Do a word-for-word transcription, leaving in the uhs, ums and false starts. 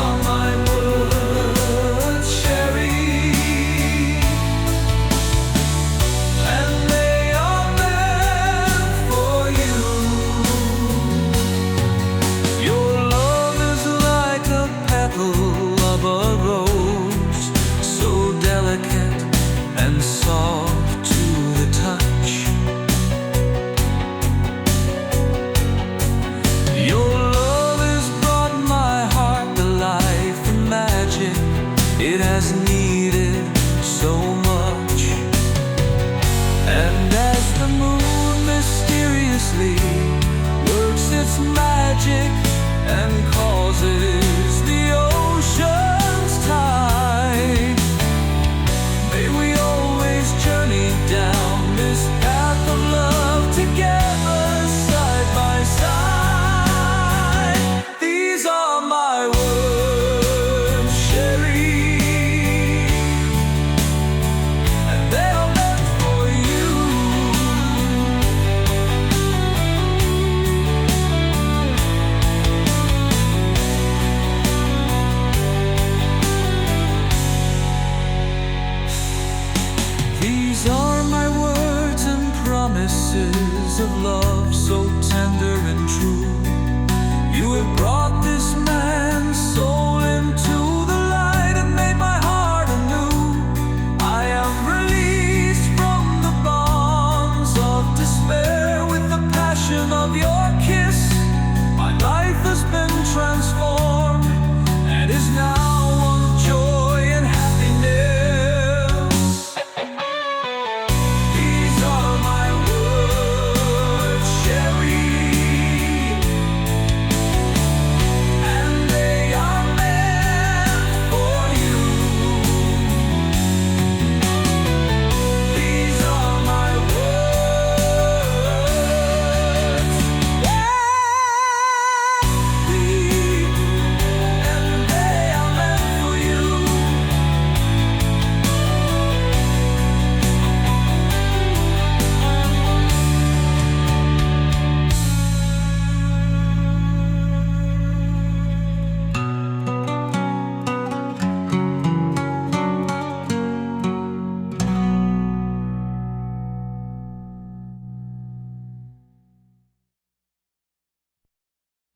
are my words, Sherry, and they are meant for you. Your love is like a petal of a rose, so delicate and soft to the touch. Your love has brought my heart to life and magic it has needed so much. And as the moon mysteriously works its magic and causes the ocean's tide, may we always journey down this path of love together, side by side. These are my words, Sherry, and they are meant for you. These are my words and promises of love so tender and true. You have brought this man